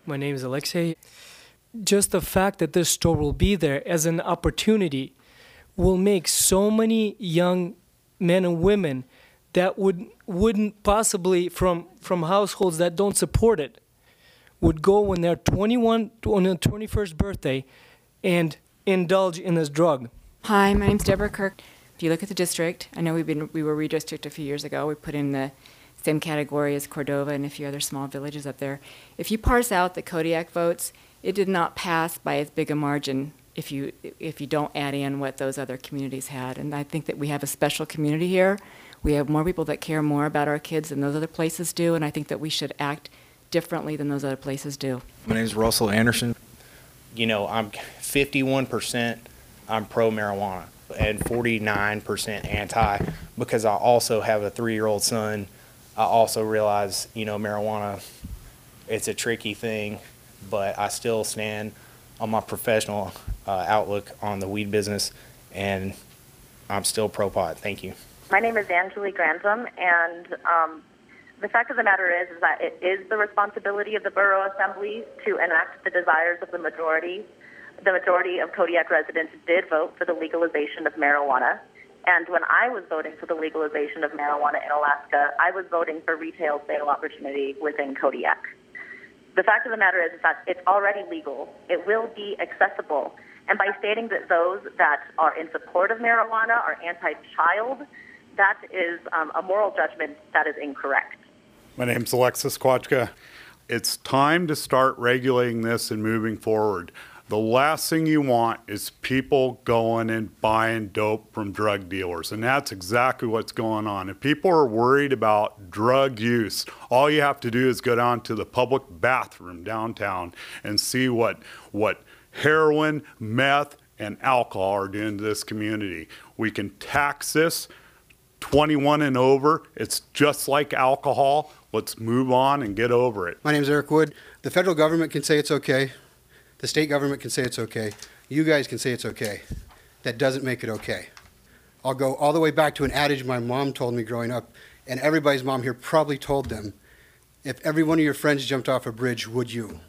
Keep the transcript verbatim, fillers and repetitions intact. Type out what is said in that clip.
My name is Alexei. Just the fact that this store will be there as an opportunity will make so many young men and women that would, wouldn't possibly, from, from households that don't support it, would go when they're twenty-one, on their twenty-first birthday, and indulge in this drug. Hi, my name's Deborah Kirk. If you look at the district, I know we've been we were redistricted a few years ago. We put in the same category as Cordova and a few other small villages up there. If you parse out the Kodiak votes, it did not pass by as big a margin if you if you don't add in what those other communities had. And I think that we have a special community here. We have more people that care more about our kids than those other places do, and I think that we should act differently than those other places do. My name is Russell Anderson. You know, I'm fifty-one percent I'm pro marijuana and forty-nine percent anti, because I also have a three-year-old son. I also realize, you know, marijuana, it's a tricky thing, but I still stand on my professional uh, outlook on the weed business, and I'm still pro pot. Thank you. My name is Angeli Grantham, and um, the fact of the matter is, is that it is the responsibility of the borough assembly to enact the desires of the majority. The majority of Kodiak residents did vote for the legalization of marijuana. And when I was voting for the legalization of marijuana in Alaska, I was voting for retail sale opportunity within Kodiak. The fact of the matter is, is that it's already legal. It will be accessible. And by stating that those that are in support of marijuana are anti-child, that is um, a moral judgment that is incorrect. My name's Alexis Kwachka. It's time to start regulating this and moving forward. The last thing you want is people going and buying dope from drug dealers, and that's exactly what's going on. If people are worried about drug use, all you have to do is go down to the public bathroom downtown and see what, what heroin, meth, and alcohol are doing to this community. We can tax this twenty-one and over. It's just like alcohol. Let's move on and get over it. My name is Eric Wood. The federal government can say it's okay. The state government can say it's okay. You guys can say it's okay. That doesn't make it okay. I'll go all the way back to an adage my mom told me growing up, and everybody's mom here probably told them, if every one of your friends jumped off a bridge, would you?